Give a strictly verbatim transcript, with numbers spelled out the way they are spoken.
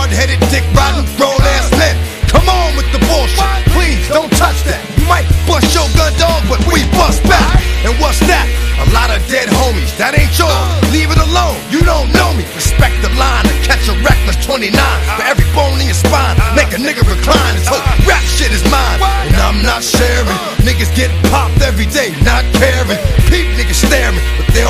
hard-headed, dick-riding, grown-ass men. Come on with the bullshit, please don't touch that. You might bust your gun, dog, but we bust back. And what's that? A lot of dead homies, that ain't yours. Leave it alone, you don't know me. Respect the line and catch a reckless twenty-nine. For every bone in your spine, make a nigga recline. This whole rap shit is mine, and I'm not sharing. Niggas get popped every day, not caring. Peep niggas staring, but they